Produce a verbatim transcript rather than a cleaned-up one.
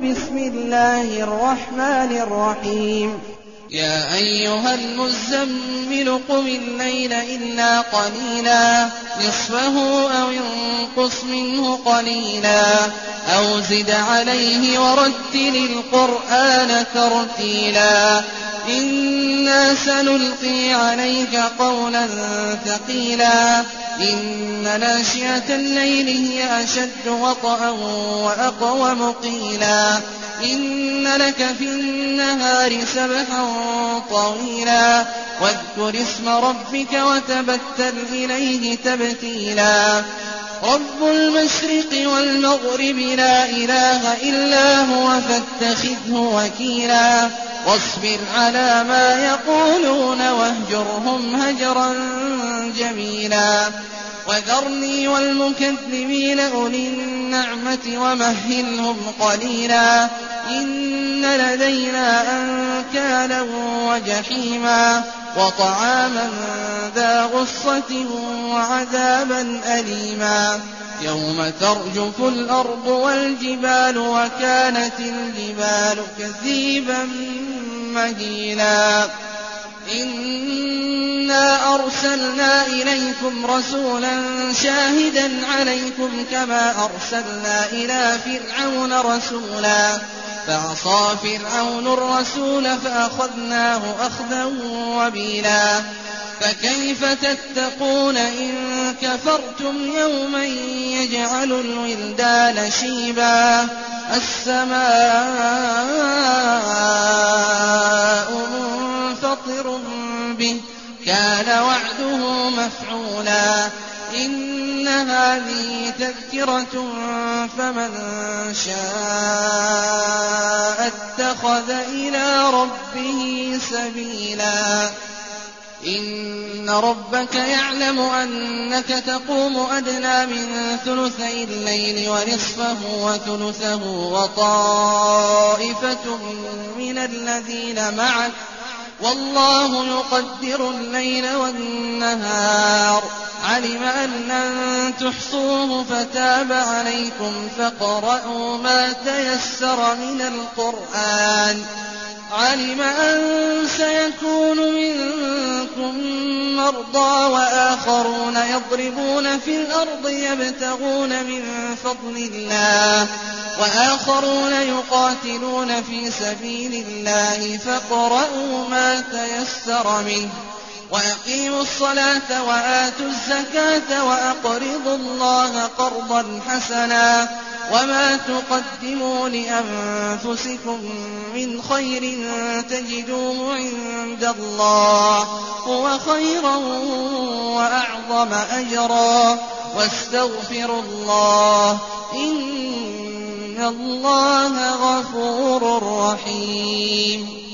بسم الله الرحمن الرحيم يا أيها المزمل قم الليل إلا قليلا نصفه أو انقص منه قليلا أو زد عليه ورتل القرآن ترتيلا إنا سنلقي عليك قولا ثقيلا إن ناشئة الليل هي أشد وطئا وأقوم قيلا إن لك في النهار سبحا طويلا واذكر اسم ربك وتبتل إليه تبتيلا رب المشرق والمغرب لا إله إلا هو فاتخذه وكيلا واصبر على ما يقولون واهجرهم هجرا جميلا وذرني والمكذبين أولي النعمة ومهلهم قليلا إن لدينا أنكالا وجحيما وطعاما ذا غصة وعذابا أليما يوم ترجف الأرض والجبال وكانت الجبال كثيبا مهيلا إنا أرسلنا إليكم رسولا شاهدا عليكم كما أرسلنا إلى فرعون رسولا فعصى فرعون الرسول فأخذناه أخذا وبيلا فكيف تتقون إن كفرتم يوما يجعل الولدان شيبا السماء منفطر به كان وعده مفعولا إن هذه تذكرة فمن شاء اتخذ إلى ربه سبيلا إن ربك يعلم أنك تقوم أدنى من ثلثي الليل ونصفه وثلثه وطائفة من الذين معك والله يقدر الليل والنهار علم أن لن تحصوه فتاب عليكم فاقرؤوا ما تيسر من القرآن علم أن سيكون منكم مرضى وآخرون يضربون في الأرض يبتغون من فضل الله وآخرون يقاتلون في سبيل الله فاقرؤوا ما تيسر منه وأقيموا الصلاة وآتوا الزكاة وأقرضوا الله قرضا حسنا وما تقدموا لأنفسكم من خير تجدوه عند الله هو خيرا وأعظم أجرا واستغفروا الله إن الله غفور رحيم